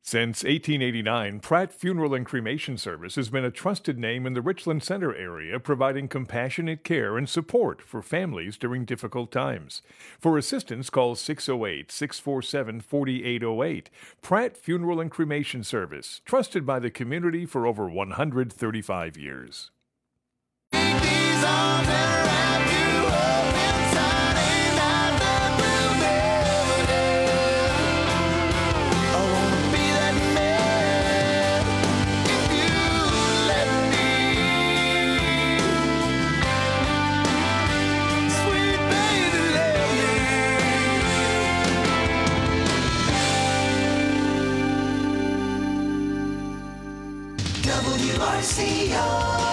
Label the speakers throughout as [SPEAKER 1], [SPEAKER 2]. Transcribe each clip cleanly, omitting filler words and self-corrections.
[SPEAKER 1] Since 1889, Pratt Funeral and Cremation Service has been a trusted name in the Richland Center area, providing compassionate care and support for families during difficult times. For assistance, call 608-647-4808. Pratt Funeral and Cremation Service, trusted by the community for over 135 years.
[SPEAKER 2] WRCO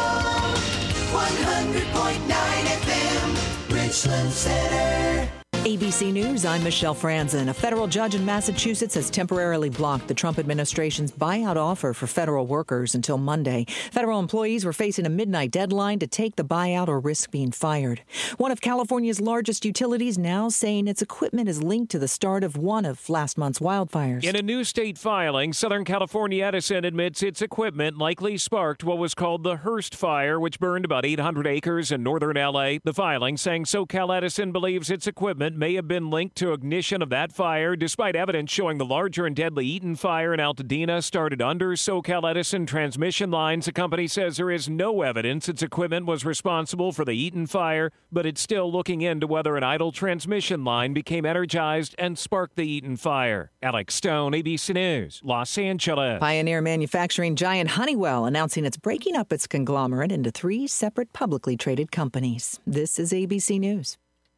[SPEAKER 2] 100.9 FM, Richland Center.
[SPEAKER 3] ABC News, I'm Michelle Franzen. A federal judge in Massachusetts has temporarily blocked the Trump administration's buyout offer for federal workers until Monday. Federal employees were facing a midnight deadline to take the buyout or risk being fired. One of California's largest utilities now saying its equipment is linked to the start of one of last month's wildfires.
[SPEAKER 4] In a new state filing, Southern California Edison admits its equipment likely sparked what was called the Hearst Fire, which burned about 800 acres in northern L.A. The filing saying SoCal Edison believes its equipment may have been linked to ignition of that fire, despite evidence showing the larger and deadly Eaton Fire in Altadena started under SoCal Edison transmission lines. The company says there is no evidence its equipment was responsible for the Eaton Fire, but it's still looking into whether an idle transmission line became energized and sparked the Eaton Fire. Alex Stone, ABC News, Los Angeles.
[SPEAKER 3] Pioneer manufacturing giant Honeywell announcing it's breaking up its conglomerate into 3 separate publicly traded companies. This is ABC News.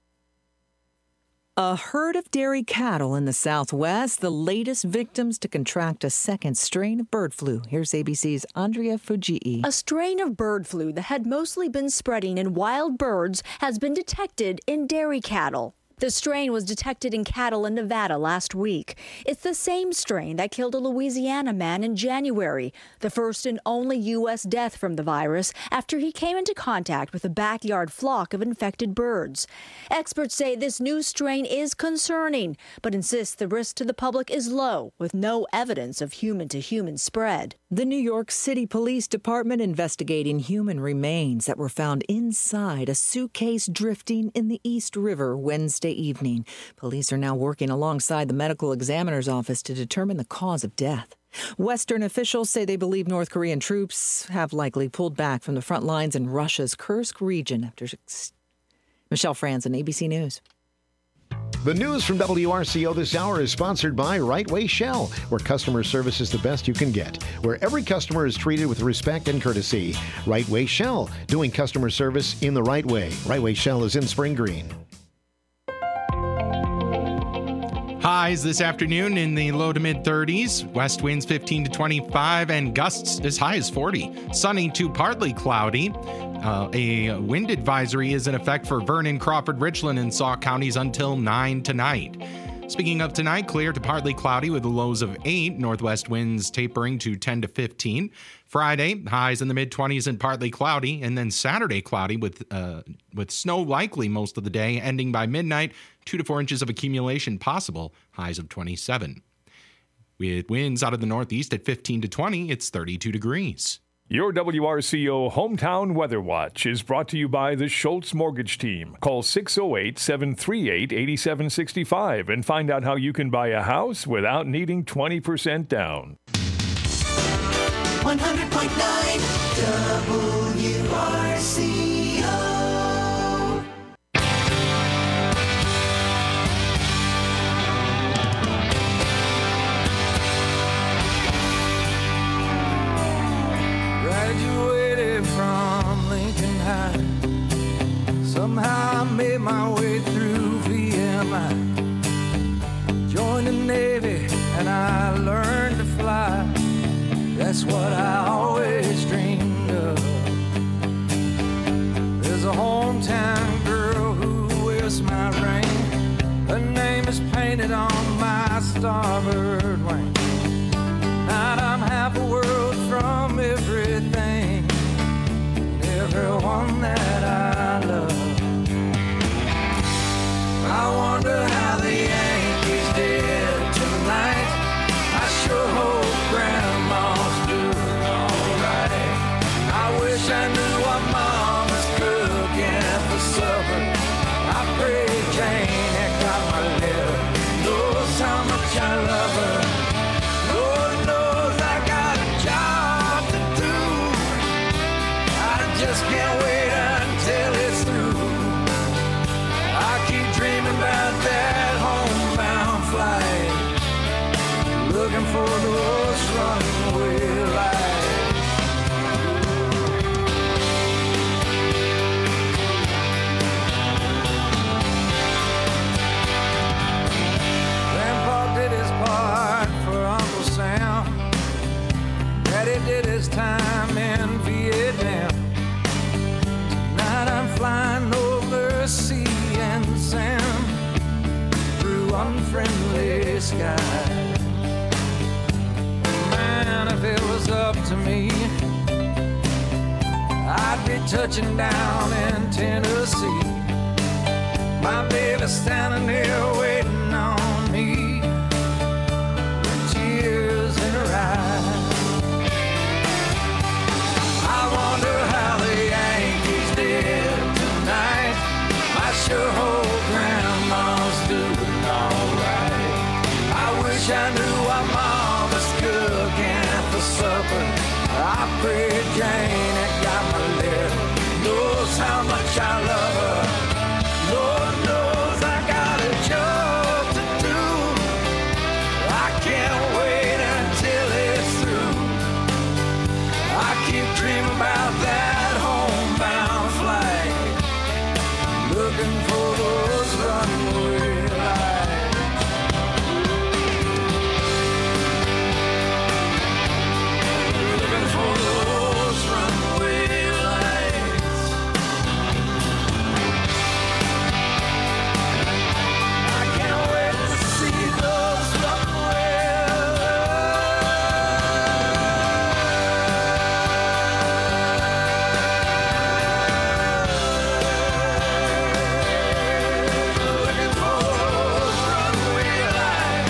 [SPEAKER 3] A herd of dairy cattle in the Southwest, the latest victims to contract a second strain of bird flu. Here's ABC's Andrea Fujii.
[SPEAKER 5] A strain of bird flu that had mostly been spreading in wild birds has been detected in dairy cattle. The strain was detected in cattle in Nevada last week. It's the same strain that killed a Louisiana man in January, the first and only U.S. death from the virus after he came into contact with a backyard flock of infected birds. Experts say this new strain is concerning, but insist the risk to the public is low, with no evidence of human-to-human spread.
[SPEAKER 3] The New York City Police Department investigating human remains that were found inside a suitcase drifting in the East River Wednesday evening. Police are now working alongside the medical examiner's office to determine the cause of death. Western officials say they believe North Korean troops have likely pulled back from the front lines in Russia's Kursk region after... Michelle Franzen, ABC News.
[SPEAKER 6] The news from WRCO this hour is sponsored by Right Way Shell, where customer service is the best you can get, where every customer is treated with respect and courtesy. Right Way Shell, doing customer service in the right way. Right Way Shell is in Spring Green.
[SPEAKER 7] Highs this afternoon in the low to mid 30s, west winds 15 to 25, and gusts as high as 40. Sunny to partly cloudy. A wind advisory is in effect for Vernon, Crawford, Richland, and Sauk counties until 9 tonight. Speaking of tonight, clear to partly cloudy with the lows of 8, northwest winds tapering to 10 to 15. Friday, highs in the mid-20s and partly cloudy, and then Saturday cloudy with snow likely most of the day, ending by midnight, 2 to 4 inches of accumulation possible, highs of 27. With winds out of the northeast at 15 to 20, it's 32 degrees.
[SPEAKER 1] Your WRCO Hometown Weather Watch is brought to you by the Schultz Mortgage Team. Call 608-738-8765 and find out how you can buy a house without needing 20% down.
[SPEAKER 2] 100.9 WRCO.
[SPEAKER 8] Graduated from Lincoln High. Somehow I made my way through VMI. Joined the Navy and I learned to fly. That's what I always dreamed of. There's a hometown girl who wears my ring. Her name is painted on my starboard wing. Now I'm half a world from everything and everyone that I love. I wonder how the Yankees did tonight. I sure hope looking for those runaway lights. Grandpa did his part for Uncle Sam. Daddy did his time in Vietnam. Tonight I'm flying over sea and sand through unfriendly skies. Man, if it was up to me, I'd be touching down in Tennessee. My baby standing there waiting on me with tears in her eyes. I wonder how the Yankees did tonight. I sure hope Grandma's doing alright. I wish I knew what Mom was cooking for supper. I pray Jane had got my letter, knows how much I love her. Lord knows I got a job to do. I can't wait until it's through. I keep dreaming about that homebound flight, looking for those runaway lights. Looking for those runaway lights. I can't wait to see those runaway looking for those runaway lights.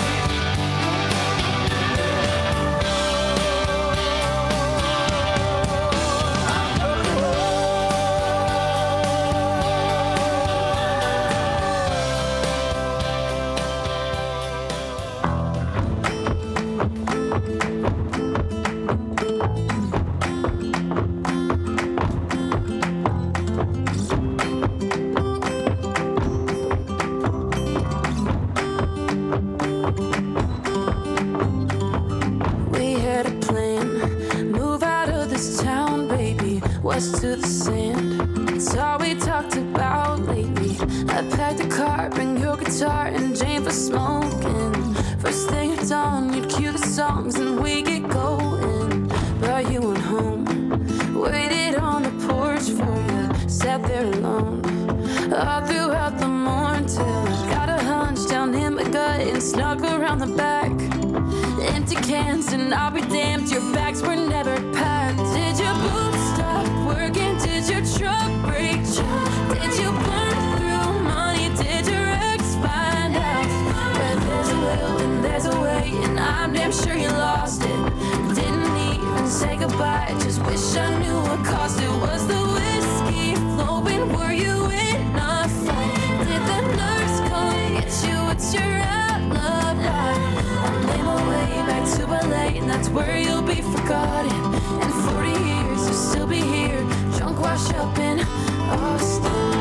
[SPEAKER 9] We had a plan, move out of this town, baby, west to the sand. It's all we talked about lately. I packed a car, bring your guitar and Jane for smoking. First thing at dawn, you'd cue the songs and we get going. Brought you on home, waited on the porch for you, sat there alone. All throughout the morning till I got a hunch down in my gut and snuck around the back. Empty cans and I'll be damned, your bags were never packed. Did your boots stop working? Did your truck break? Did you burn through money? Did your ex find out? Where there's a will and there's a way, and I'm damn sure you lost it. Didn't even say goodbye, just wish I knew what caused it. Was the whiskey flowing? Were you in a fight? Did the nurse come get you? What's your alibi? I'll lay my way back to LA, and that's where you'll be forgotten. In 40 years, you'll still be here, drunk, washed up in Austin.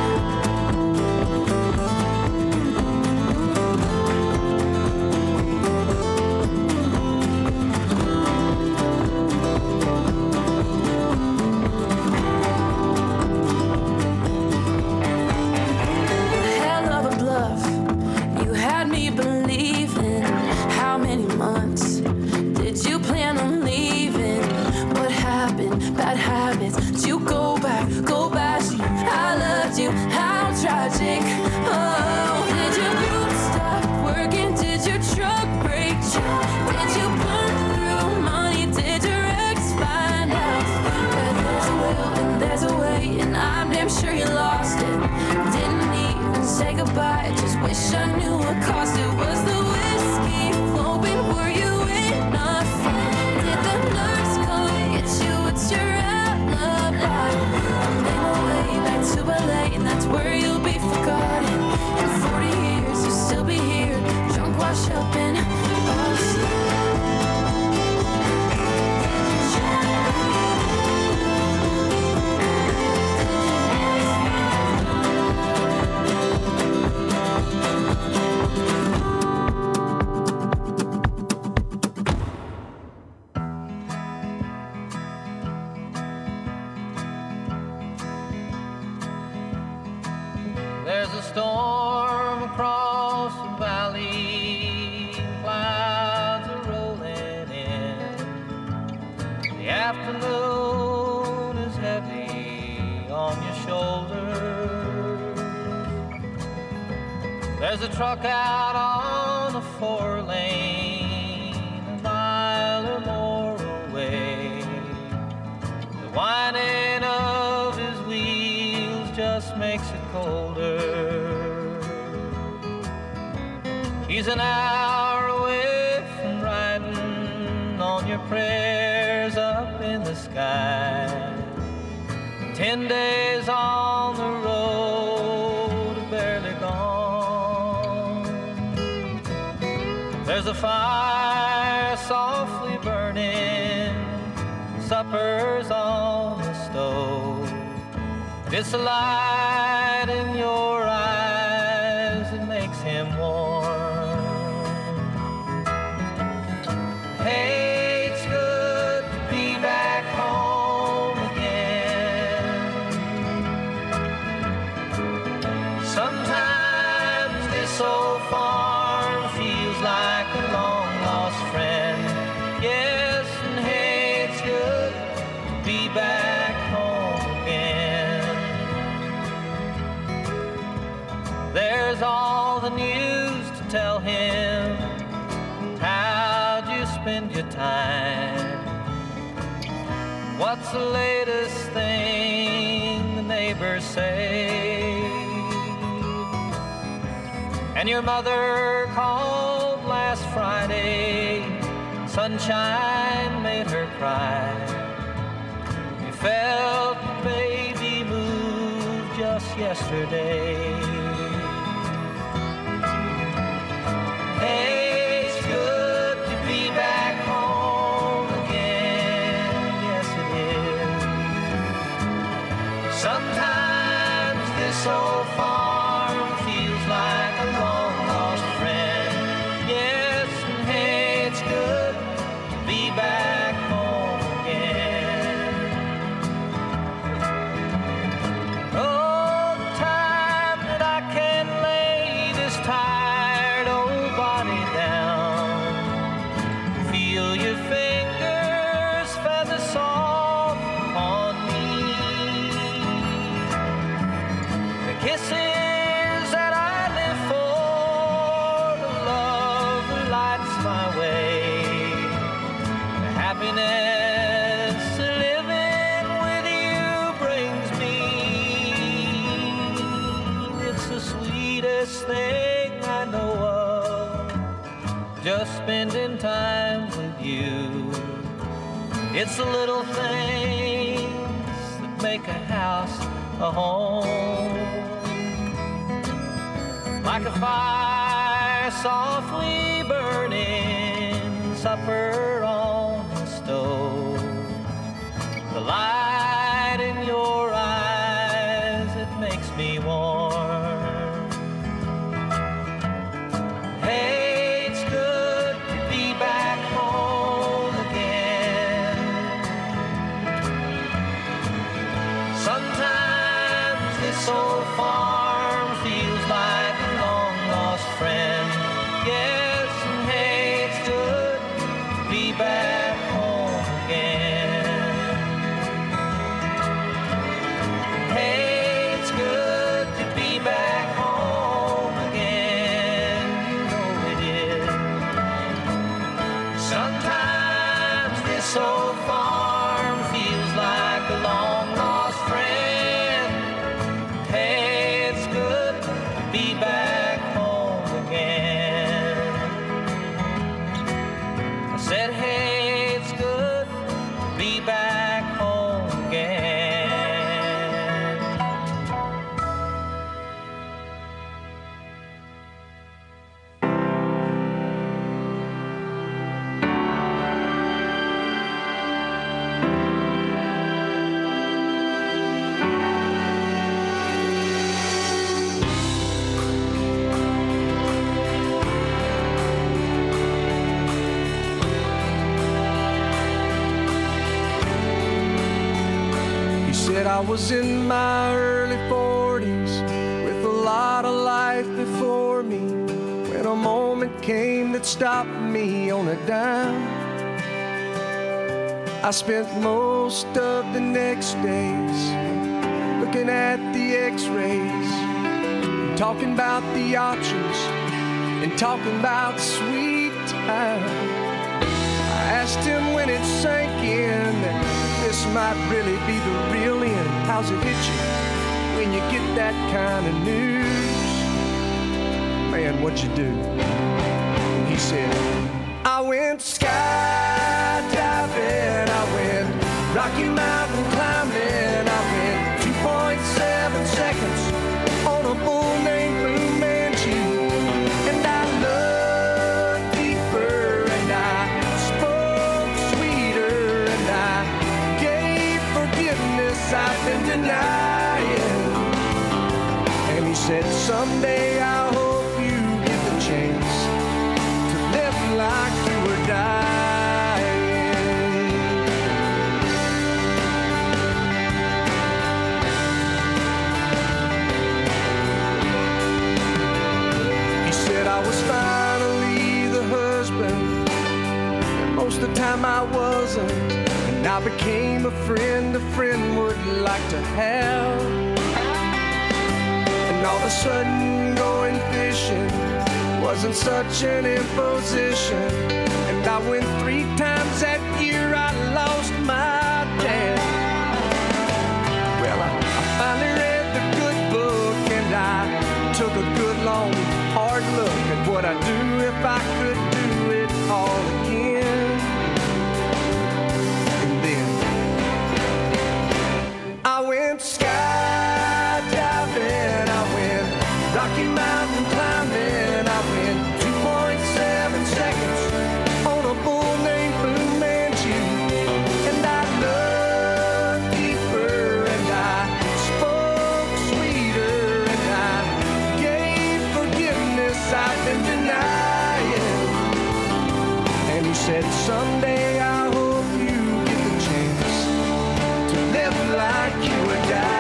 [SPEAKER 9] Hell of a bluff, you had me believing. How many months did you plan on leaving? What happened? Bad habits. Did you go back? I loved you
[SPEAKER 10] afternoon is heavy on your shoulders. There's a truck out on a 4-lane, a mile or more away. The whining of his wheels just makes it colder. He's an hour away from riding on your prayers up in the sky. 10 days on the road, barely gone. There's a fire softly burning, supper's on the stove. It's a light in your eyes that makes him warm. Hey, it's good to be back home again. Sometimes this old farm feels like a long-lost friend. Yes, and hey, it's good to be back home again. There's all the news to tell him. How'd you spend your time? What's the latest thing the neighbors say? And your mother called last Friday. Sunshine made her cry. You felt the baby move just yesterday. Hey, it's good to be back home again. Yes, it is. Sometimes this old farm feels like a long-lost friend. Yes, and hey, it's good to be back home again. Oh, the time that I can lay this tired old body down, feel your fingers feather soft on me. The kisses that I live for, the love that lights my way, the happiness living with you brings me. It's the sweetest thing I know of, just spending time with you. It's the little things that make a house a home. Like a fire softly burning, supper on the stove. The light in your eyes, it makes me warm. Hey, it's good to be back home again. Sometimes this old farm feels like a long-lost friend. Yes, and hey, it's good to be back home again. Hey, it's good to be back home again. You know it is. Sometimes this old farm feels like a long-lost friend. Hey, it's good to be back home again. I said, hey, it's good to be back home again.
[SPEAKER 8] He said I was in my early 40s with a lot of life before me, when a moment came that stopped me on a dime. I spent most of the next days looking at the x-rays, talking about the options and talking about sweet time. I asked him when it sank in that this might really be the real end. How's it hit you when you get that kind of news? Man, what'd you do? And he said, I went skydiving, I went Rocky Mountain climbing, I went 2.7 seconds on a bull named Fu Manchu. And I looked deeper and I spoke sweeter and I gave forgiveness I've been denying. And he said, someday I hope you get the chance to live like you were dying. He said I was finally the husband, and most of the time I wasn't. And I became a friend would like to have. And all of a sudden going fishing wasn't such an imposition. And I went 3 times that year, I lost my dad. Well, I finally read the good book and I took a good long hard look at what I'd do if I could do it all again. And then I went skydiving, I went Rocky Mountain climbing, I went 2.7 seconds on a bull named Fu Manchu. And I looked deeper and I spoke sweeter and I gave forgiveness I've been denying. And he said, someday I hope you get the chance to live like you were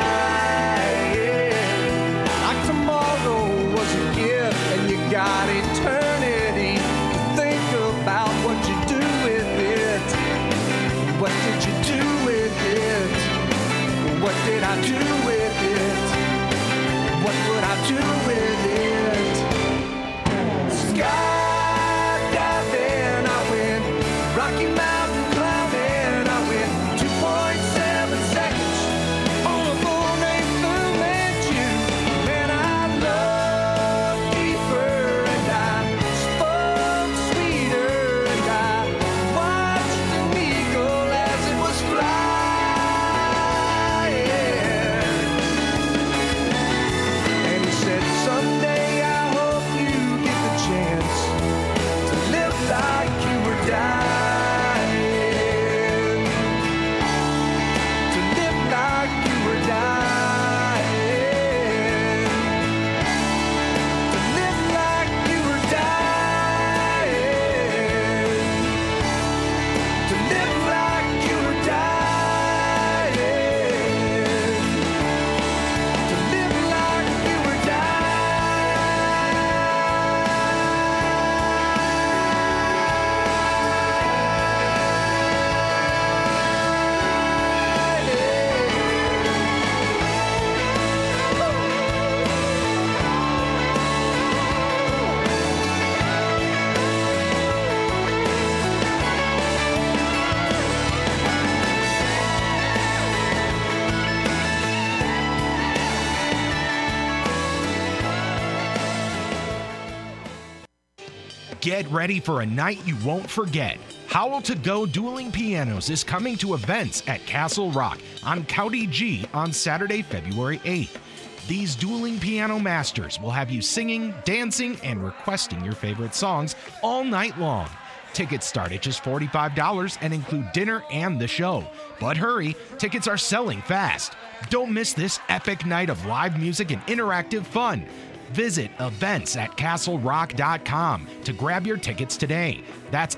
[SPEAKER 8] dying. Like tomorrow was a gift and you got eternity to think about what you do with it. What did you do with it? What did I do with it? What would I do with it? Skydiving, I went Rocky Mountain climbing, I went 2.7 seconds on a bull named Fu Manchu. And I looked deeper and I spoke sweeter and I watched an eagle as it was flying. And he said, someday I hope you get the chance to live like you were dying. To live like you were dying. To live like you were dying. To live like you were dying. To live like you were
[SPEAKER 7] Get ready for a night you won't forget. Howl to Go Dueling Pianos is coming to events at Castle Rock on County G on Saturday, February 8th. These dueling piano masters will have you singing, dancing, and requesting your favorite songs all night long. Tickets start at just $45 and include dinner and the show. But hurry, tickets are selling fast. Don't miss this epic night of live music and interactive fun. Visit events@castlerock.com to grab your tickets today. That's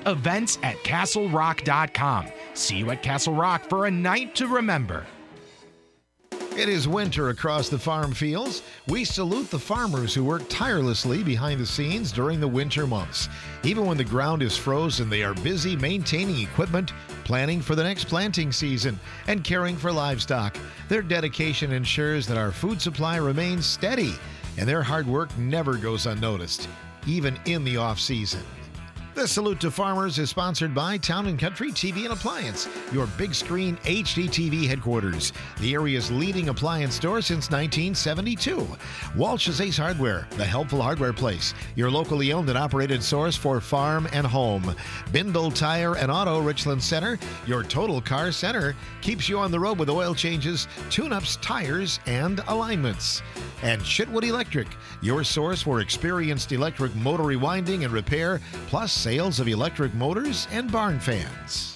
[SPEAKER 7] events@castlerock.com. See you at Castle Rock for a night to remember.
[SPEAKER 6] It is winter across the farm fields. We salute the farmers who work tirelessly behind the scenes during the winter months. Even when the ground is frozen, they are busy maintaining equipment, planning for the next planting season, and caring for livestock. Their dedication ensures that our food supply remains steady, and their hard work never goes unnoticed, even in the off-season. The Salute to Farmers is sponsored by Town & Country TV and Appliance, your big screen HD TV headquarters, the area's leading appliance store since 1972. Walsh's Ace Hardware, the helpful hardware place, your locally owned and operated source for farm and home. Bindle Tire and Auto Richland Center, your total car center, keeps you on the road with oil changes, tune-ups, tires, and alignments. And Chitwood Electric, your source for experienced electric motor rewinding and repair, plus sales of electric motors and barn fans.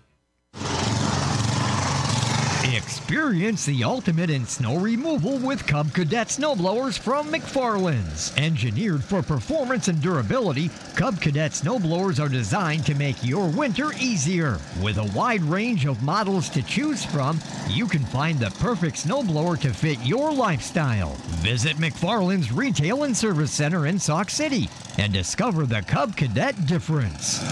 [SPEAKER 11] Experience the ultimate in snow removal with Cub Cadet snowblowers from McFarland's. Engineered for performance and durability, Cub Cadet snowblowers are designed to make your winter easier. With a wide range of models to choose from, you can find the perfect snowblower to fit your lifestyle. Visit McFarland's Retail and Service Center in Sauk City and discover the Cub Cadet difference.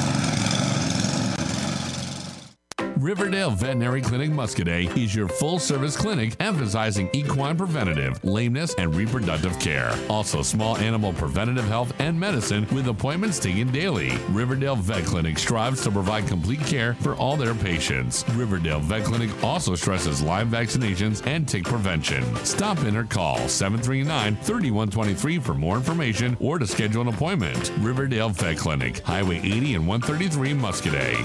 [SPEAKER 12] Riverdale Veterinary Clinic Muscadet is your full-service clinic emphasizing equine preventative, lameness, and reproductive care. Also, small animal preventative health and medicine with appointments taken daily. Riverdale Vet Clinic strives to provide complete care for all their patients. Riverdale Vet Clinic also stresses Lyme vaccinations and tick prevention. Stop in or call 739-3123 for more information or to schedule an appointment. Riverdale Vet Clinic, Highway 80 and 133 Muscadet.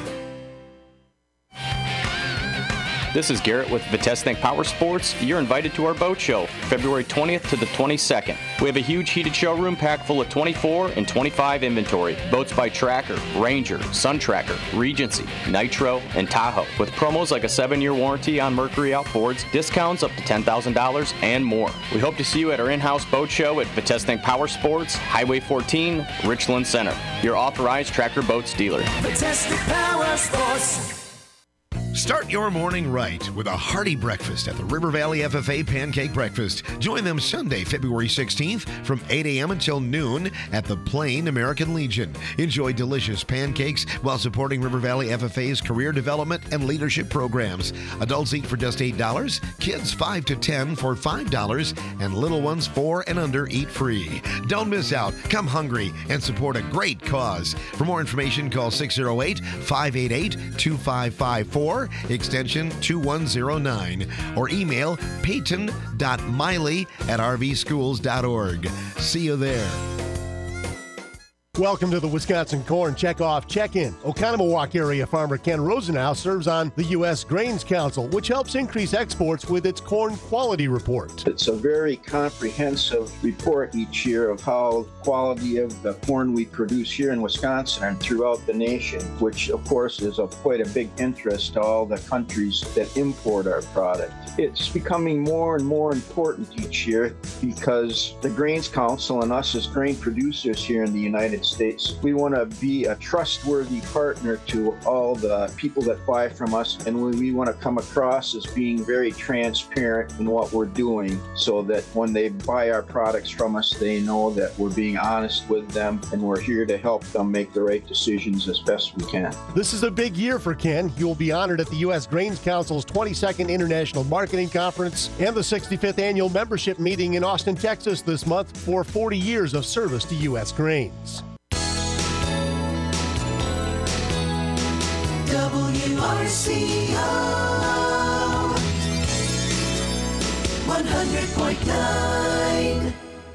[SPEAKER 13] This is Garrett with Vitesse Think Power Sports. You're invited to our boat show, February 20th to the 22nd. We have a huge heated showroom packed full of 24 and 25 inventory. Boats by Tracker, Ranger, Sun Tracker, Regency, Nitro, and Tahoe. With promos like a 7-year warranty on Mercury outboards, discounts up to $10,000, and more. We hope to see you at our in-house boat show at Vitesse Think Power Sports, Highway 14, Richland Center. Your authorized Tracker Boats dealer.
[SPEAKER 2] Vitesse Think Power Sports.
[SPEAKER 6] Start your morning right with a hearty breakfast at the River Valley FFA Pancake Breakfast. Join them Sunday, February 16th from 8 a.m. until noon at the Plain American Legion. Enjoy delicious pancakes while supporting River Valley FFA's career development and leadership programs. Adults eat for just $8, kids 5 to 10 for $5, and little ones 4 and under eat free. Don't miss out. Come hungry and support a great cause. For more information, call 608-588-2554. Extension 2109, or email peyton.miley@rvschools.org. See you there.
[SPEAKER 14] Welcome to the Wisconsin Corn Checkoff Check-In. Oconomowoc area farmer Ken Rosenau serves on the U.S. Grains Council, which helps increase exports with its corn quality report.
[SPEAKER 15] It's a very comprehensive report each year of how quality of the corn we produce here in Wisconsin and throughout the nation, which of course is of quite a big interest to all the countries that import our product. It's becoming more and more important each year because the Grains Council and us as grain producers here in the United States, we want to be a trustworthy partner to all the people that buy from us, and we want to come across as being very transparent in what we're doing so that when they buy our products from us, they know that we're being honest with them and we're here to help them make the right decisions as best we can.
[SPEAKER 14] This is a big year for Ken. He will be honored at the U.S. Grains Council's 22nd International Marketing Conference and the 65th Annual Membership Meeting in Austin, Texas this month for 40 years of service to U.S. Grains.
[SPEAKER 2] WRCO 100.9.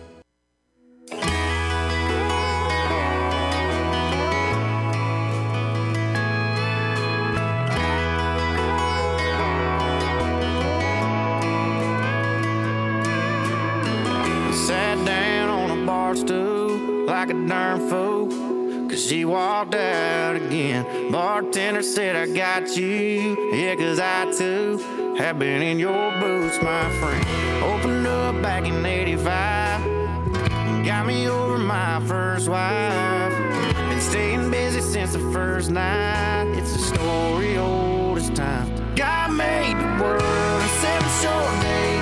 [SPEAKER 8] Sat down on a bar stool like a darn fool, 'cause she walked out again. Bartender said, I got you, yeah, 'cause I too have been in your boots, my friend. Opened up back in 85, got me over my first wife. Been staying busy since the first night, it's a story old as time. God made the world in 7 short days.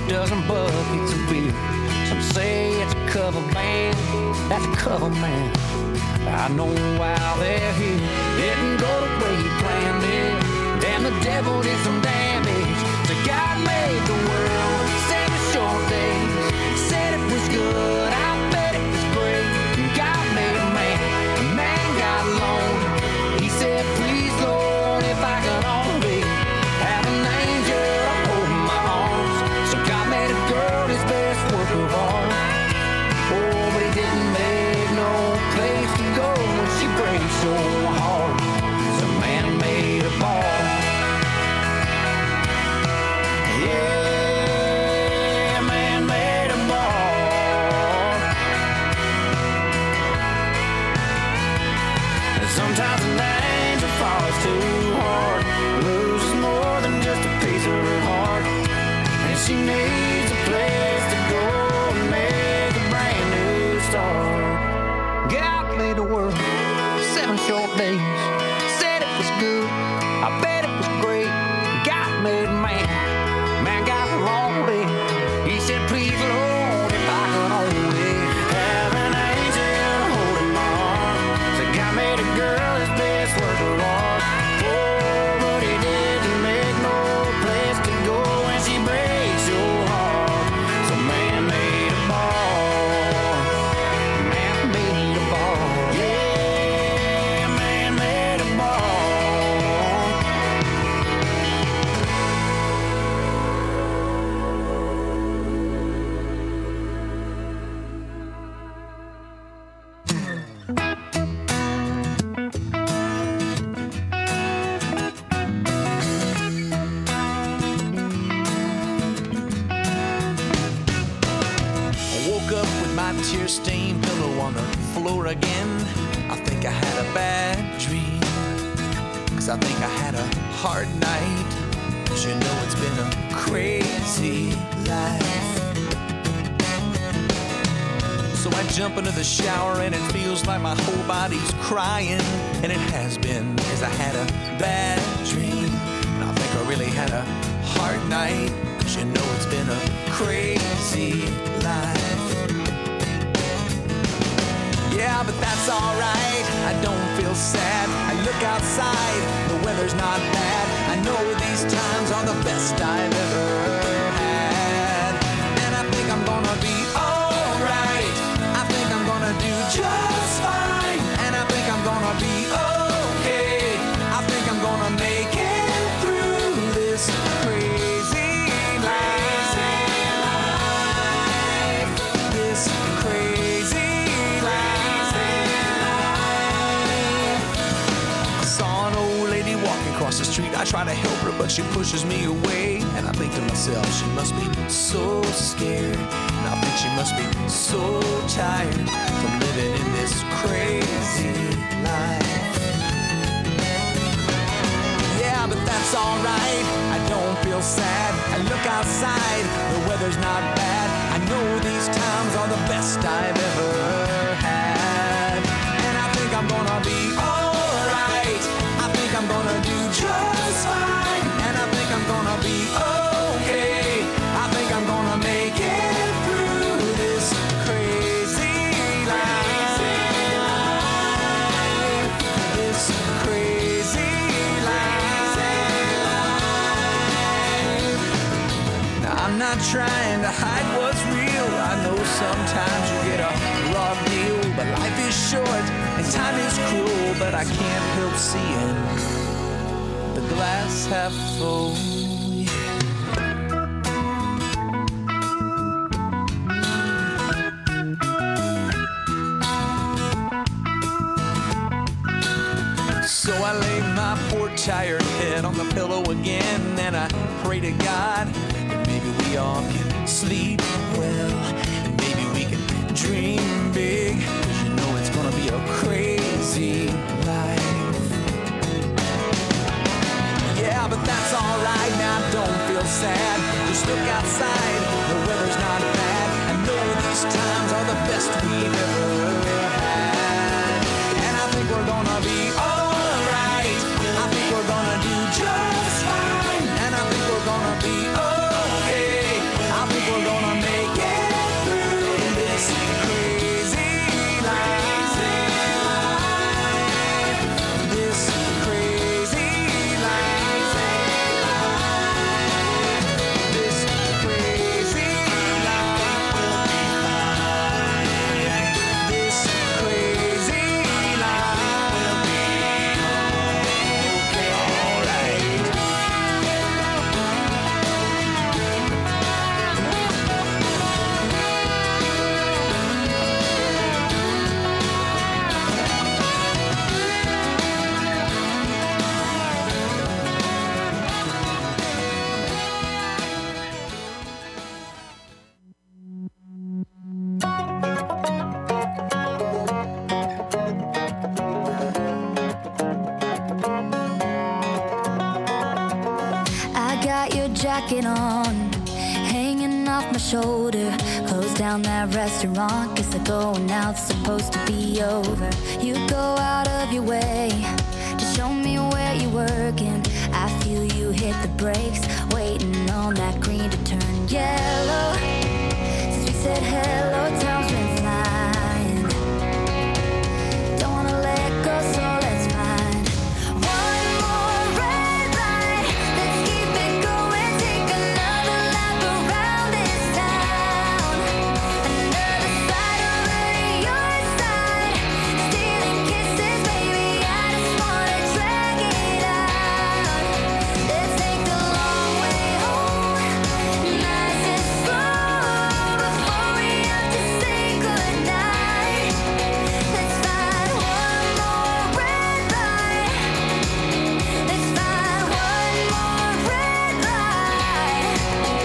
[SPEAKER 8] half dozen buckets of beer. Some say it's a cover band, that's a cover man. I know why they're here. Didn't go the way he planned it. Damn, the devil did some damage. So God made the world, 7 short days. Said it was good, I bet it was great. God made a man got lonely. He said, please Lord, if I could only have an angel to hold my arms. So God made a girl his best work of art. Oh, but he didn't make no place to go when she breaks so hard. So man made a ball. Yeah, man made a ball. And sometimes an angel falls too hard, loses more than just a piece of her heart, and she needs a place to go and make a brand new start. God made the world, 7 short days. Said it was good, I bet it was great. God made man got lonely. He said, please Lord, if I could only have an angel holding my arm. So God made a girl his best work of art. Oh, but he didn't make no place to go when she breaks your heart. So man made a ball. Man made a ball. Yeah, man made a ball. I woke up with my tear-stained pillow on the floor again. I think I had a bad dream, 'cause I think I had a hard night. 'Cause you know it's been a crazy life. So I jump into the shower and it feels like my whole body's crying. And it has been, 'cause I had a bad dream. And I think I really had a hard night. 'Cause you know it's been a crazy life. Yeah, but that's alright, I don't feel sad. I look outside, the weather's not bad. I know these times are the best I've ever had. And I think I'm gonna be alright. I think I'm gonna do just fine. And I think I'm gonna be okay. I think I'm gonna make it through this crazy life. This crazy life. I saw an old lady walking across the street. I try to help her, but she pushes me away. And I think to myself, she must be so scared. And I think she must be so tired from living in this crazy life. Yeah, but that's alright, I don't feel sad. I look outside, the weather's not bad. I know these times are the best I've ever had. And I think I'm gonna be alright. I think I'm gonna do just fine. And I think I'm gonna be okay. I think I'm gonna make it through this crazy life. This crazy life. Now I'm not trying to hide what's real. I know sometimes you get a raw deal, but life is short and time is cruel. But I can't help seeing the glass half full. So I lay my poor tired head on the pillow again, and I pray to God that maybe we all can sleep well, and maybe we can dream big, 'cause you know it's gonna be a crazy life. Yeah, but that's alright, now don't feel sad. Just look outside, the weather's not bad. I know these times are the best we've ever had. And I think we're gonna be alright. I think we're gonna do just fine. And I think we're gonna be okay. I think
[SPEAKER 16] jacket on, hanging off my shoulder. Close down that restaurant, guess the going out's supposed to be over. You go out of your way to show me where you're working. I feel you hit the brakes, waiting on that green to turn yellow. Since we said hello, time's been flying. Don't wanna let go, so let's find one more red light. Let's keep it going, take another lap around this town. Another side over your side, stealing kisses, baby. I just wanna drag it out. Let's take the long way home, nice and slow, before we have to say goodnight. Let's find one more red light. Let's find one more red light.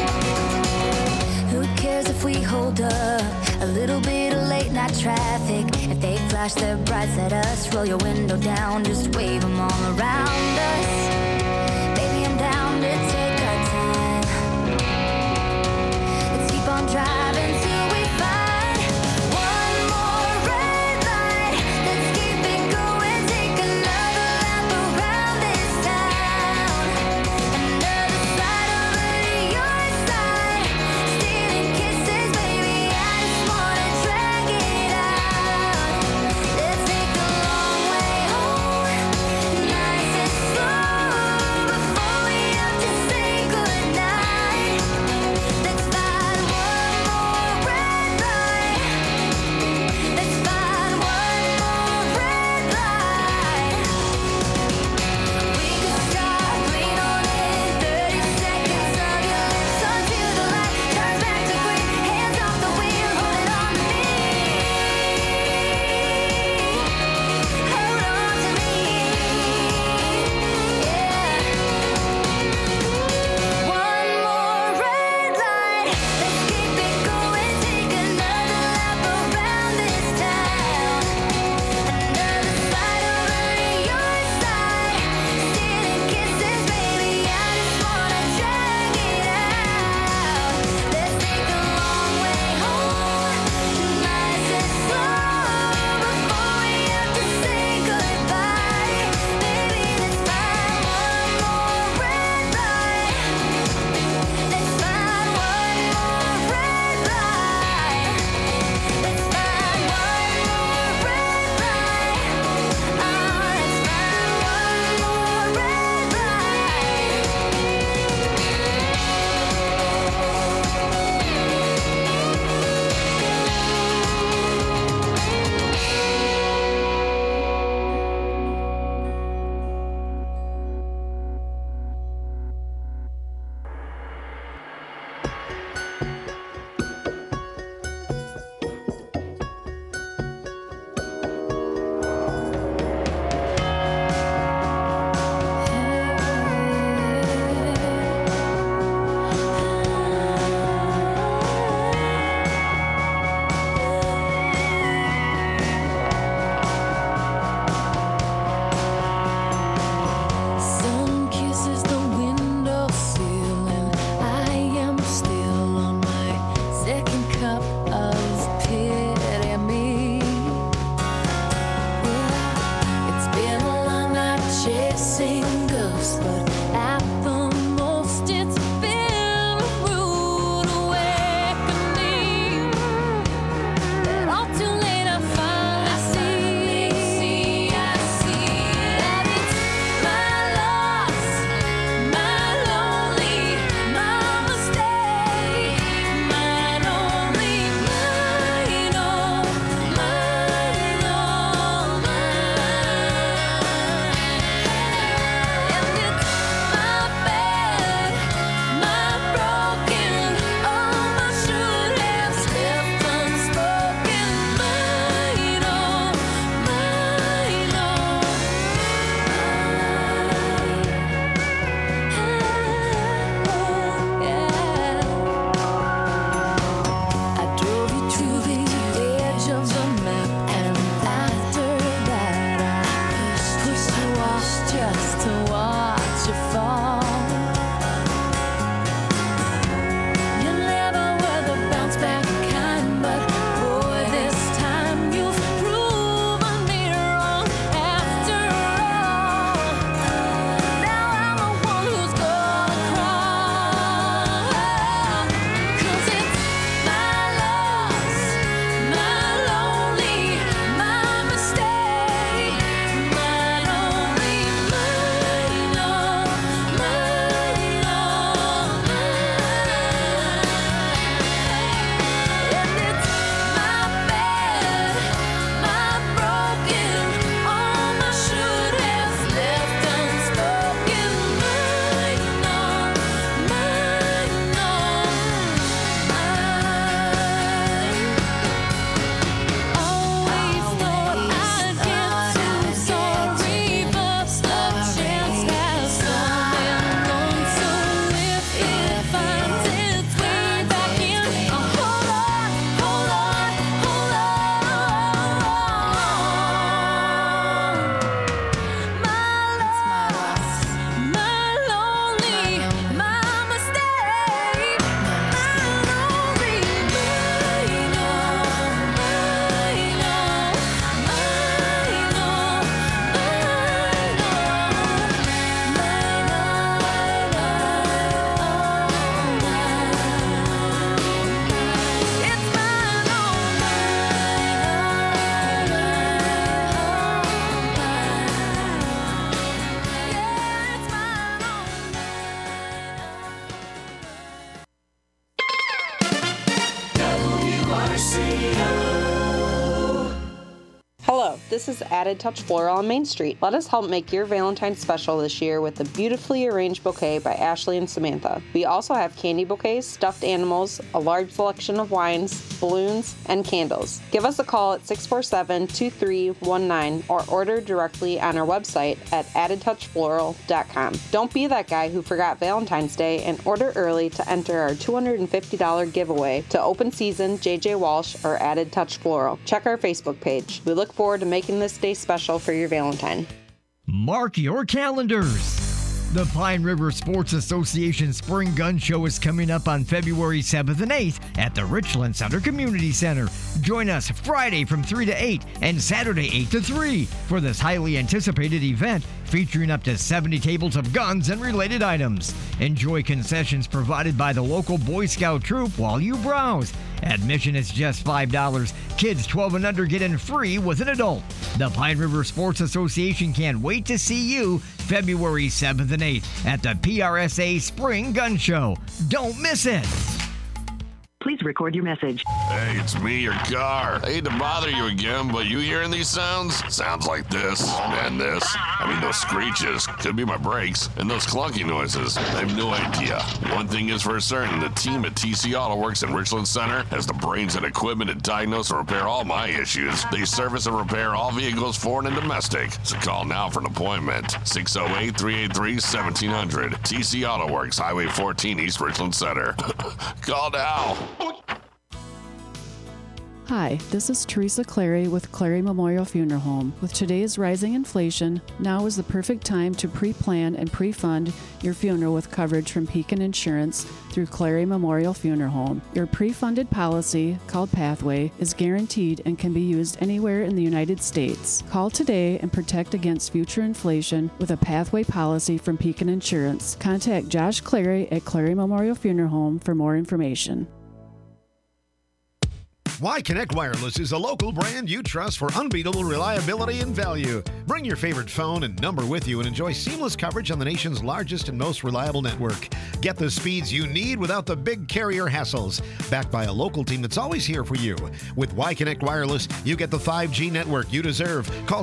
[SPEAKER 16] Who cares if we hold up a little bit of late night traffic? If they flash their brights at us, roll your window down, just wave them all around us. Baby, I'm down to take our time. Let's keep on driving till we find one more red light. Let's keep it going, take another lap around this town. Another side over your side, stealing kisses, baby. I just wanna drag it out. Let's take the long way home, nice and slow,
[SPEAKER 17] Hello, this is Added Touch Floral on Main Street. Let us help make your Valentine's special this year with a beautifully arranged bouquet by Ashley and Samantha. We also have candy bouquets, stuffed animals, a large selection of wines, balloons, and candles. Give us a call at 647-2319 or order directly on our website at addedtouchfloral.com. Don't be that guy who forgot Valentine's Day and order early to enter our $250 giveaway to Open Season, JJ Walsh, or Added Touch Floral. Check our Facebook page. We look forward to making this day special for your Valentine.
[SPEAKER 11] Mark your calendars. The Pine River Sports Association Spring Gun Show is coming up on February 7th and 8th at the Richland Center Community Center. Join us Friday from 3 to 8 and Saturday 8 to 3 for this highly anticipated event featuring up to 70 tables of guns and related items. Enjoy concessions provided by the local Boy Scout troop while you browse. Admission is just $5. Kids 12 and under get in free with an adult. The Pine River Sports Association can't wait to see you February 7th and 8th at the PRSA Spring Gun Show. Don't miss it.
[SPEAKER 18] Please record your message.
[SPEAKER 12] Hey, it's me, your car. I hate to bother you again, but you hearing these sounds? Sounds like this and this. I mean, those screeches. Could be my brakes. And those clunky noises. I have no idea. One thing is for certain, the team at TC Auto Works in Richland Center has the brains and equipment to diagnose and repair all my issues. They service and repair all vehicles, foreign and domestic. So call now for an appointment. 608-383-1700. TC Auto Works, Highway 14, East Richland Center. Call now.
[SPEAKER 19] Hi, this is Teresa Clary with Clary Memorial Funeral Home. With today's rising inflation, now is the perfect time to pre-plan and pre-fund your funeral with coverage from Pekin Insurance through Clary Memorial Funeral Home. Your pre-funded policy, called Pathway, is guaranteed and can be used anywhere in the United States. Call today and protect against future inflation with a Pathway policy from Pekin Insurance. Contact Josh Clary at Clary Memorial Funeral Home for more information.
[SPEAKER 6] Y-Connect Wireless is a local brand you trust for unbeatable reliability and value. Bring your favorite phone and number with you and enjoy seamless coverage on the nation's largest and most reliable network. Get the speeds you need without the big carrier hassles. Backed by a local team that's always here for you. With Y-Connect Wireless, you get the 5G network you deserve. Call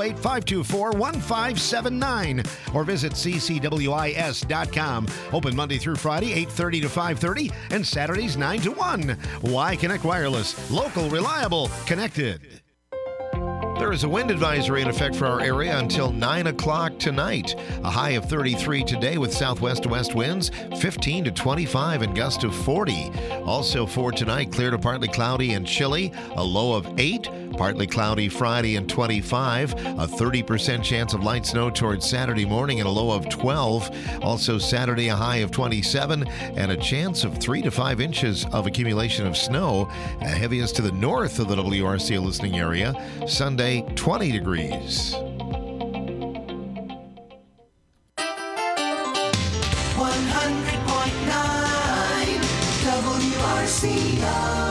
[SPEAKER 6] 608-524-1579 or visit ccwis.com. Open Monday through Friday, 8:30 to 5:30 and Saturdays 9 to 1. Y-Connect Wireless. Local, reliable, connected. There is a wind advisory in effect for our area until 9 o'clock tonight. A high of 33 today with southwest to west winds, 15 to 25 and gusts of 40. Also for tonight, clear to partly cloudy and chilly, a low of 8. Partly cloudy Friday and 25. A 30% chance of light snow towards Saturday morning and a low of 12. Also Saturday, a high of 27 and a chance of 3 to 5 inches of accumulation of snow. Heaviest to the north of the WRCO listening area. Sunday, 20 degrees.
[SPEAKER 2] 100.9 WRCO.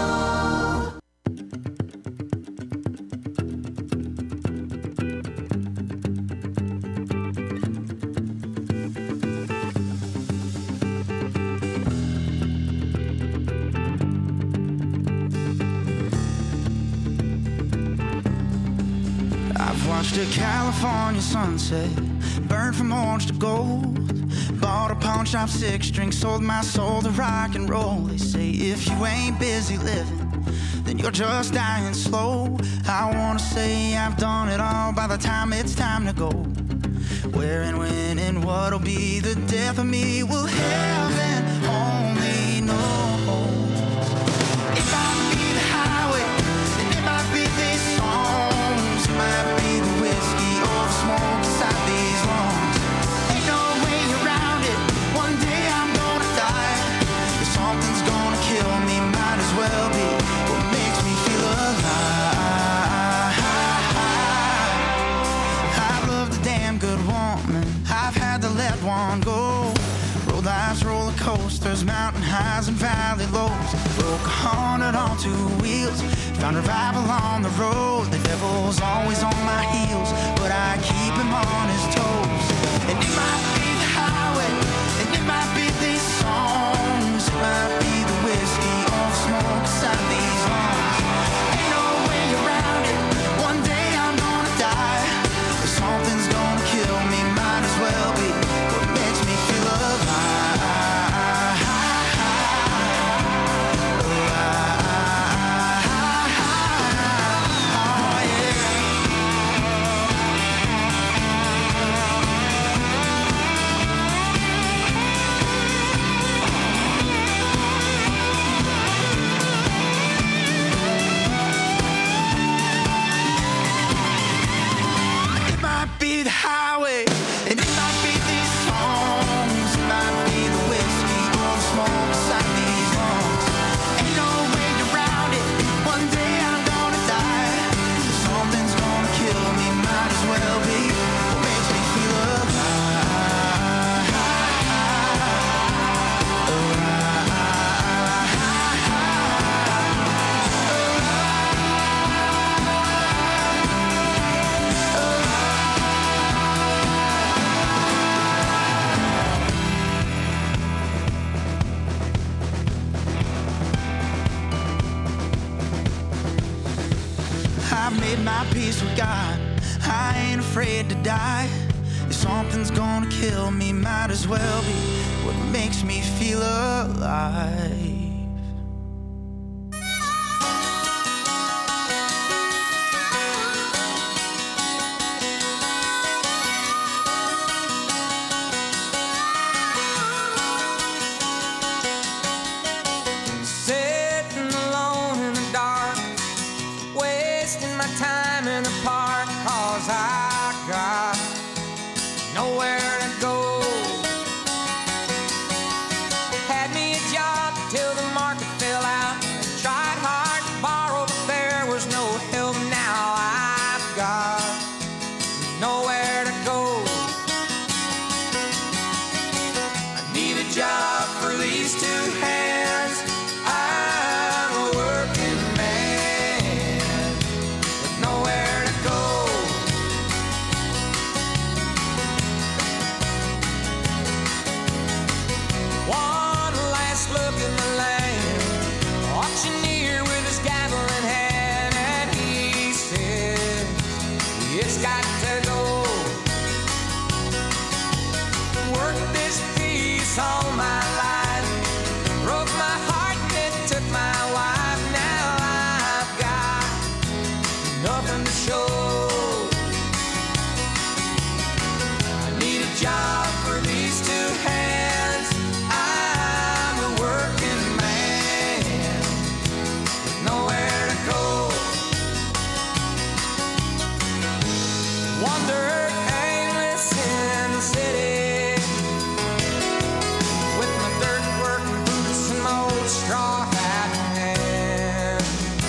[SPEAKER 20] Watched a California sunset, burned from orange to gold. Bought a pawn shop, 6 drinks, sold my soul to rock and roll. They say if you ain't busy living, then you're just dying slow. I wanna say I've done it all by the time it's time to go. Where and when and what'll be the death of me will heaven only know. It might be the highway, and it might be these songs, it might be smoke inside these lungs. Ain't no way around it. One day I'm gonna die. If something's gonna kill me, might as well be what makes me feel alive. I've loved a damn good woman. I've had to let one go. Rode life's roller coasters, mountain highs and valley lows. Broke 100 on 2 wheels. Found revival on the road. The devil's always on my heels, but I keep him on his toes. And it might be the highway, and it might be these songs, it might be the whiskey or the smoke inside these lungs. Ain't no way around it. One day I'm gonna made my peace with God. I ain't afraid to die. If something's gonna kill me, might as well be what makes me feel alive.
[SPEAKER 8] Sitting alone in the dark, wasting my time in the park, 'cause I got nowhere to go. Had me a job till the market fell out. Tried hard to borrow, but there was no help. Now I've got nowhere to go. I need a job for these two hands. I'm a working man with nowhere to go. One last look at the land, auctioneer with his gavel in hand, and he says it's got to go. Worked this piece all my life, broke my heart and it took my wife. Now I've got nothing to show. I need a job for these two hands. I'm a working man with nowhere to go. Wandered aimless in the city with my dirt working boots and my old straw hat in hand,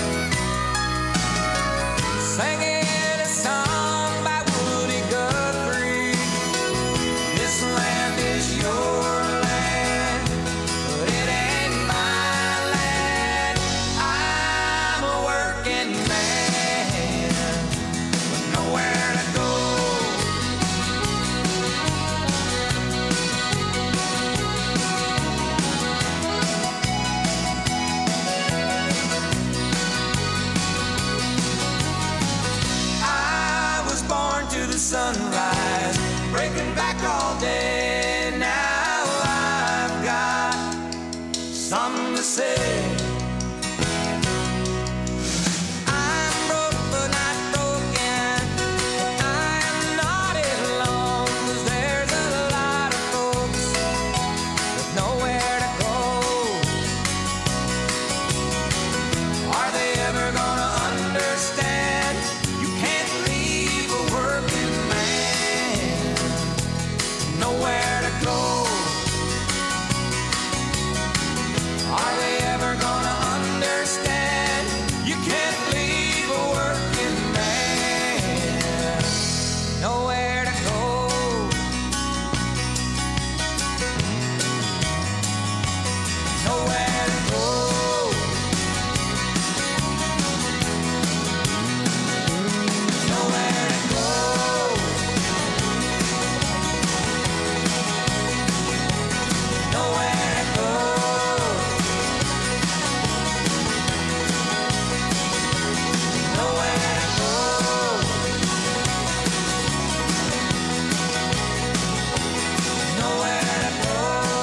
[SPEAKER 8] singing a song by Woody Guthrie. This land is your land, but it ain't my land. I'm a working man with nowhere to go. I was born to the sunrise, breaking back all day. Now I've got something to say. I'm broke but not broken. I'm not alone, 'cause there's a lot of folks with nowhere to go. Are they ever gonna understand? You can't leave a working man nowhere to go. Are they ever gonna understand? You can't leave a working man nowhere to go. Nowhere to go. Nowhere to go. Nowhere to go. Nowhere to go. Nowhere to go.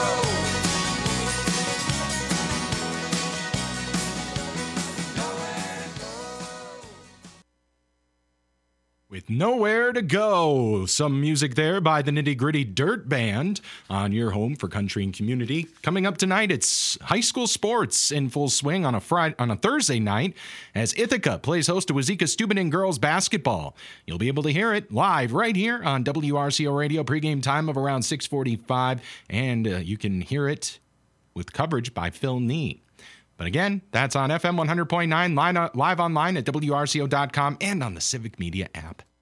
[SPEAKER 7] With Nowhere to Go. Some music there by the Nitty Gritty Dirt Band on your home for country and community. Coming up tonight, it's high school sports in full swing on a Thursday night as Ithaca plays host to Wazeeka Steubenton girls basketball. You'll be able to hear it live right here on WRCO Radio, pregame time of around 6:45, and you can hear it with coverage by Phil Nee. But again, that's on FM 100.9, live online at WRCO.com and on the Civic Media app.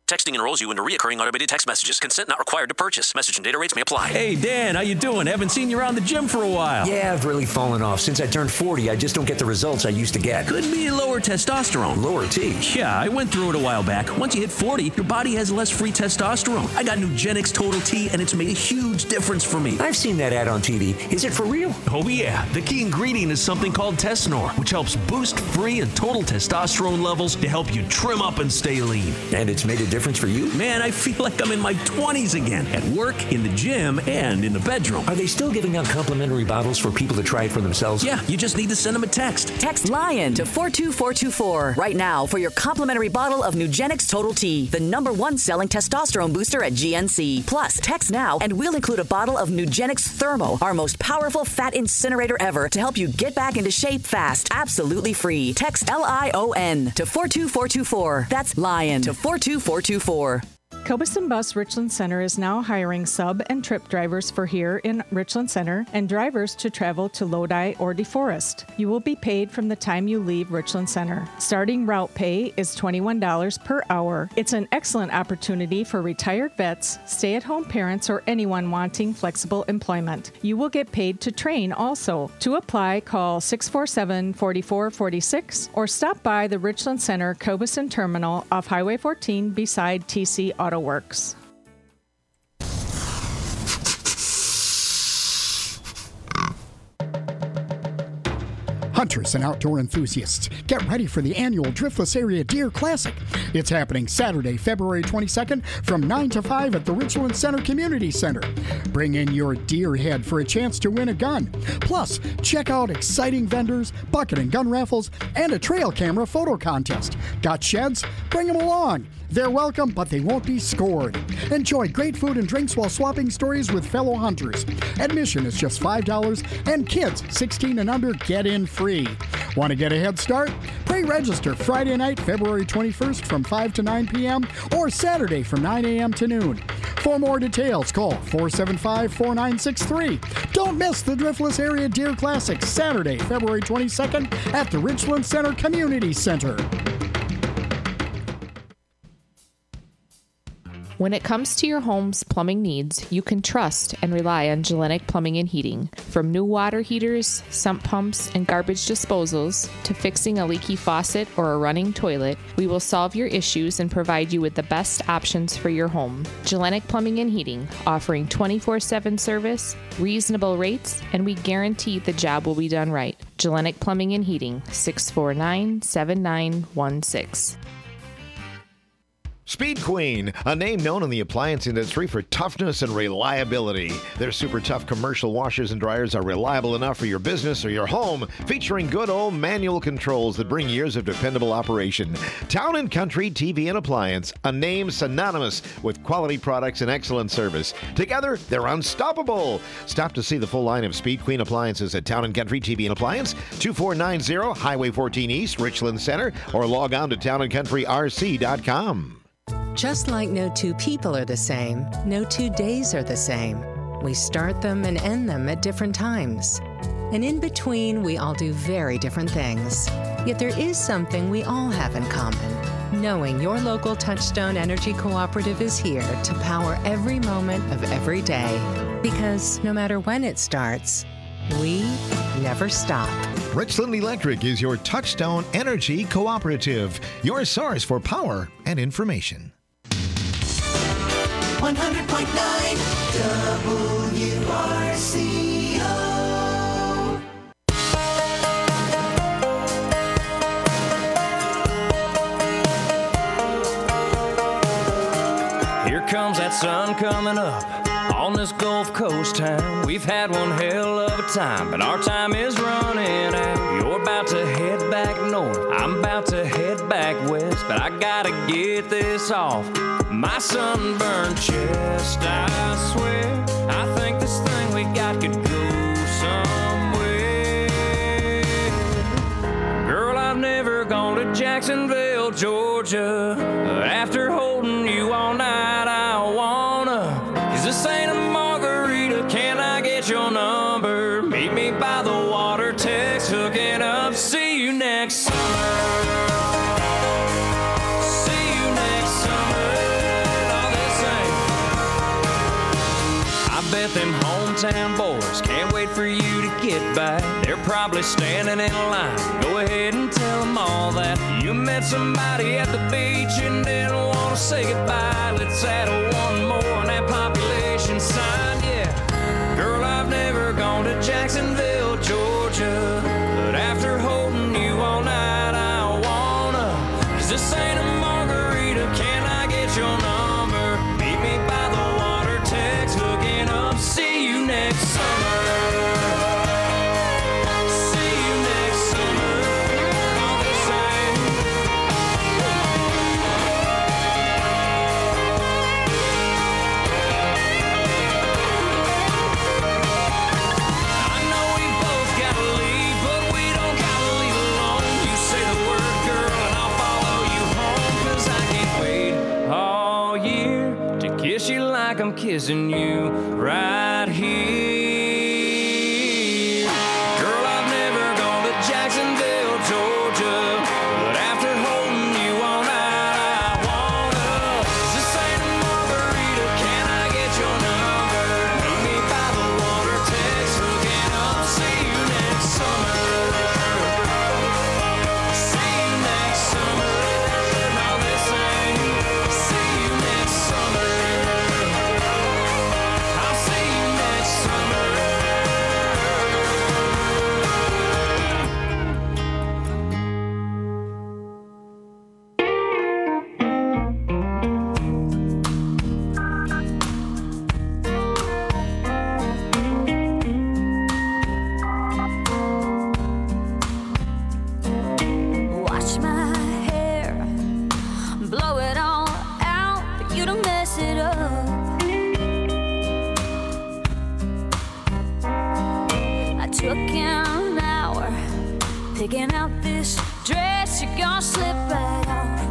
[SPEAKER 21] Texting enrolls you into recurring automated text messages. Consent not required to purchase. Message and data rates may apply.
[SPEAKER 22] Hey, Dan, how you doing? Haven't seen you around the gym for a while.
[SPEAKER 23] Yeah, I've really fallen off. Since I turned 40, I just don't get the results I used to get.
[SPEAKER 22] Could be lower testosterone.
[SPEAKER 23] Lower T?
[SPEAKER 22] Yeah, I went through it a while back. Once you hit 40, your body has less free testosterone. I got Nugenix Total T, and it's made a huge difference for me.
[SPEAKER 23] I've seen that ad on TV. Is it for real?
[SPEAKER 22] Oh, yeah. The key ingredient is something called Tesnor, which helps boost free and total testosterone levels to help you trim up and stay lean.
[SPEAKER 23] And it's made a difference for you?
[SPEAKER 22] Man, I feel like I'm in my 20s again, at work, in the gym, and in the bedroom.
[SPEAKER 23] Are they still giving out complimentary bottles for people to try it for themselves?
[SPEAKER 22] Yeah, you just need to send them a text.
[SPEAKER 24] Text LION to 42424 right now for your complimentary bottle of Nugenix Total T, the #1 selling testosterone booster at GNC. Plus, text now and we'll include a bottle of Nugenix Thermo, our most powerful fat incinerator ever, to help you get back into shape fast, absolutely free. Text LION to 42424. That's LION to 42424.
[SPEAKER 25] Cobuson Bus Richland Center is now hiring sub and trip drivers for here in Richland Center and drivers to travel to Lodi or DeForest. You will be paid from the time you leave Richland Center. Starting route pay is $21 per hour. It's an excellent opportunity for retired vets, stay-at-home parents, or anyone wanting flexible employment. You will get paid to train also. To apply, call 647-4446 or stop by the Richland Center Cobuson Terminal off Highway 14 beside TC Auto Works.
[SPEAKER 26] Hunters and outdoor enthusiasts, get ready for the annual Driftless Area Deer Classic. It's happening Saturday, February 22nd from 9 to 5 at the Richland Center Community Center. Bring in your deer head for a chance to win a gun. Plus, check out exciting vendors, bucket and gun raffles, and a trail camera photo contest. Got sheds? Bring them along. They're welcome, but they won't be scored. Enjoy great food and drinks while swapping stories with fellow hunters. Admission is just $5, and kids 16 and under get in free. Want to get a head start? Pre-register Friday night, February 21st from 5 to 9 p.m. or Saturday from 9 a.m. to noon. For more details, call 475-4963. Don't miss the Driftless Area Deer Classic, Saturday, February 22nd at the Richland Center Community Center.
[SPEAKER 27] When it comes to your home's plumbing needs, you can trust and rely on Gellenic Plumbing and Heating. From new water heaters, sump pumps, and garbage disposals, to fixing a leaky faucet or a running toilet, we will solve your issues and provide you with the best options for your home. Gellenic Plumbing and Heating, offering 24/7 service, reasonable rates, and we guarantee the job will be done right. Gellenic Plumbing and Heating, 649-7916.
[SPEAKER 6] Speed Queen, a name known in the appliance industry for toughness and reliability. Their super tough commercial washers and dryers are reliable enough for your business or your home, featuring good old manual controls that bring years of dependable operation. Town & Country TV and Appliance, a name synonymous with quality products and excellent service. Together, they're unstoppable. Stop to see the full line of Speed Queen appliances at Town & Country TV and Appliance, 2490 Highway 14 East, Richland Center, or log on to towndcountryrc.com.
[SPEAKER 28] Just like no two people are the same, no 2 days are the same. We start them and end them at different times. And in between, we all do very different things. Yet there is something we all have in common. Knowing your local Touchstone Energy Cooperative is here to power every moment of every day. Because no matter when it starts, we never stop.
[SPEAKER 6] Richland Electric is your Touchstone Energy Cooperative, your source for power and information.
[SPEAKER 2] 100.9 WRCO.
[SPEAKER 8] Here comes that sun coming up on this Gulf Coast town. We've had one hell of a time, but our time is running out. You're about to head back north, I'm about to head back west, but I gotta get this off my sunburned chest. I swear, I think this thing we got could go somewhere. Girl, I've never gone to Jacksonville, Georgia. After holding you all night, I wanna. Is this ain't a margarita? Can I get your number? Meet me by the water, text hooking up. See you next summer. See you next summer. bet them hometown boys can't wait for you to get back. They're probably standing in line. Go ahead and tell them all that you met somebody at the beach and didn't want to say goodbye. Let's add one more on that population sign, yeah. Girl, I've never gone to Jacksonville, Georgia, but after holding you all night, I wanna. 'Cause this ain't a margarita, can I get your number? Meet me by the water, text, hooking up, see you next summer. See you next summer, all the same. I know we both gotta leave, but we don't gotta leave alone. You say the word, girl, and I'll follow you home. 'Cause I can't wait all year to kiss you like I'm kissing you right here. Girl, I've never gone to Jacksonville, Georgia, but after holding you all night, I wanna. 'Cause this ain't a margarita, can I get your number? Meet me by the water, text, hooking up, see you next summer. See you next summer, all the same. See you next summer. I'll see you next summer.
[SPEAKER 16] Wash my hair, blow it all out for you to mess it up. I took an hour picking out this dress, you're gonna slip right off.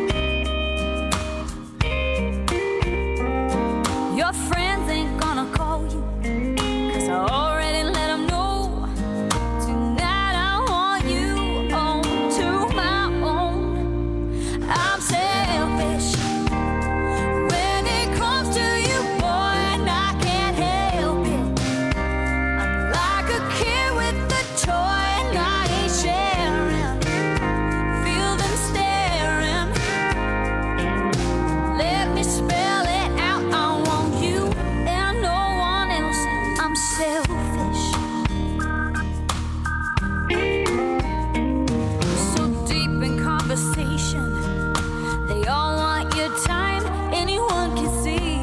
[SPEAKER 16] Your friends ain't gonna call you, 'cause I already let them know. Tonight I want you on to my own. I'm selfish when it comes to you, boy, and I can't help it. I'm like a kid with a toy and I ain't sharing. Feel them staring. Let me spell it out. I want you and no one else. I'm selfish. So deep in conversation, they all want your time, anyone can see.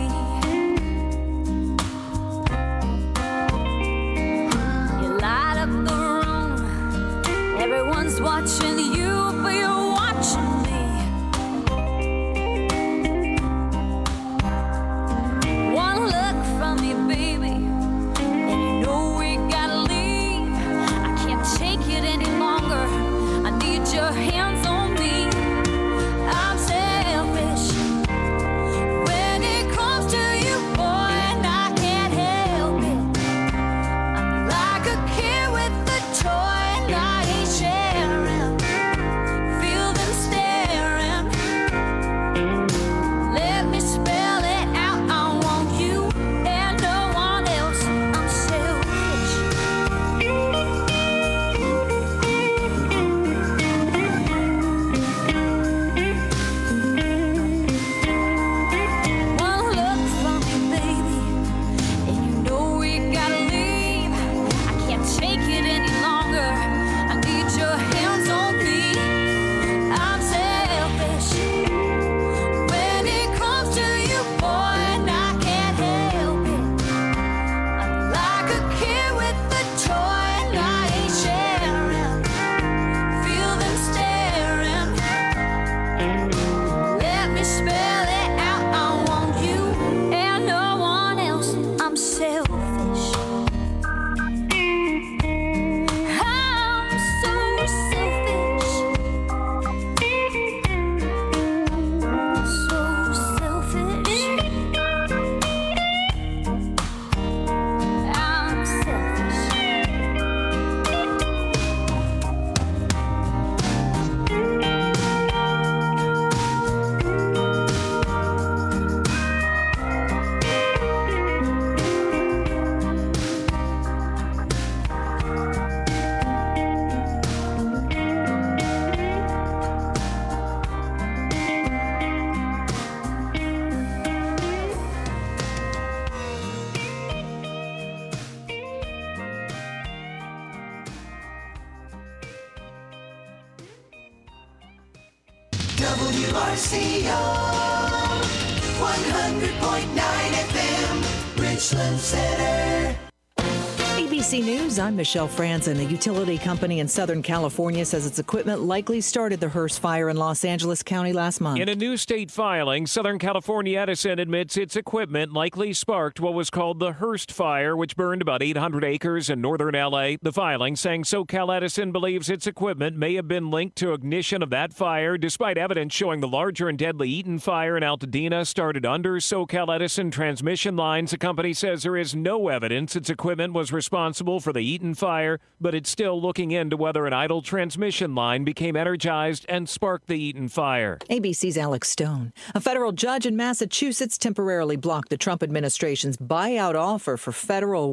[SPEAKER 16] You light up the room, everyone's watching you, but you're watching me. One look from me, baby, and you know we gotta leave. I can't take it any longer, I need your hands on me. I'm selfish when it comes to you, boy, and I can't help it. I'm like a kid with a toy and I ain't sharing. Feel them staring. Let me spell it out. I want you and no one else. I'm selfish. One look from me, baby, and you know we gotta leave. I can't take it any longer. I need your hands on me. I'm selfish when it comes to you, boy, and I can't help it. I'm like a kid with a toy and I ain't sharing. Feel them staring. Let me spell it out. I want you and no one else. I'm selfish. I'm so selfish. So selfish. I'm selfish.
[SPEAKER 2] WRCO 100.9 FM, Richland Center.
[SPEAKER 1] ABC News, I'm Michelle Franzen. A utility company in Southern California says its equipment likely started the Hearst fire in Los Angeles County last month.
[SPEAKER 3] In a new state filing, Southern California Edison admits its equipment likely sparked what was called the Hearst fire, which burned about 800 acres in northern L.A. The filing saying SoCal Edison believes its equipment may have been linked to ignition of that fire, despite evidence showing the larger and deadly Eaton fire in Altadena started under SoCal Edison transmission lines. The company says there is no evidence its equipment was responsible for the Eaton fire, but it's still looking into whether an idle transmission line became energized and sparked the Eaton fire.
[SPEAKER 1] ABC's Alex Stone. A federal judge in Massachusetts temporarily blocked the Trump administration's buyout offer for federal